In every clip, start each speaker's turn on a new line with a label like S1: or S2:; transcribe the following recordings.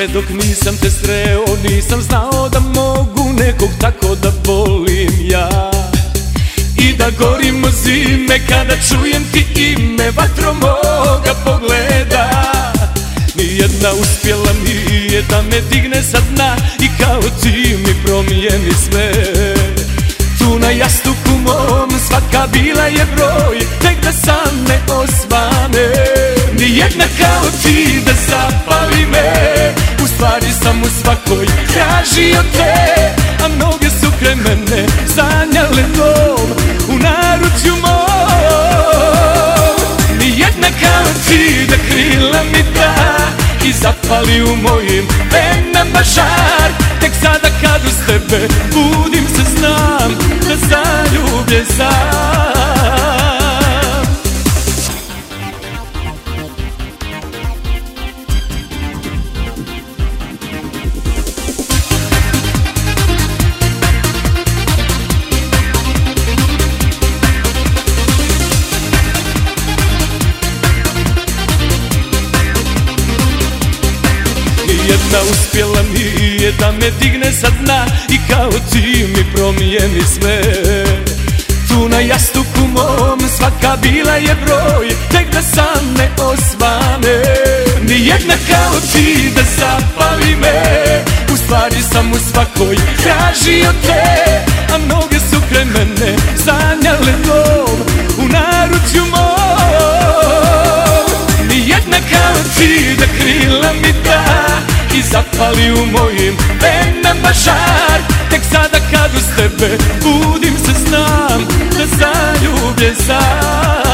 S1: Sve dok nisam te sreo, nisam znao da mogu nekog tako da volim ja. I da gorim od zime kada čujem ti ime, vatro moga pogleda. Nijedna uspjela nije da me digne sa dna i kao ti mi promijeni sve. Tu na jastuku mom svaka bila je broj, tek da sam ne osvane. Nijedna kao ti da zapali me, u stvari sam u svakoj tražio te. A mnoge su kraj mene sanjale dom u naručju mom. Nijedna kao ti da krila mi da i zapali u mojim venama žar. Tek sada kad uz tebe budim se znam da zaljubljen sam. Nijedna uspjela nije da me digne sa dna i kao ti mi promijeni sve. Tu na jastuku mom svaka bila je broj, tek da sam ne osvane. Nijedna kao ti da zapali me, u stvari sam u svakoj tražio te. A mnoge su kraj mene sanjale dom u naručju mom. Nijedna kao ti da krila mi da i zapali u mojim venama žar. Tek sada kad uz tebe budim se znam da zaljubljen sam.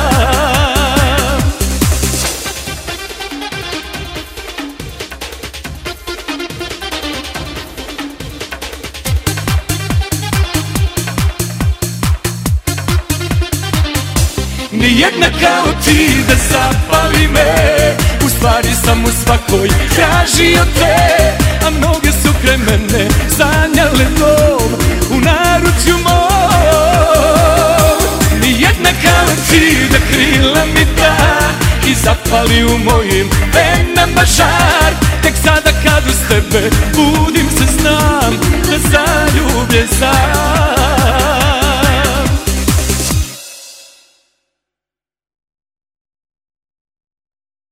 S1: Nijedna kao ti da zapali me, u stvari sam u svakoj tražio te. A mnoge su kraj mene sanjale dom u naručju mom. Nijedna kao ti da krila mi da i zapali u mojim venama žar. Tek sada kad uz tebe budim se znam da zaljubljen sam.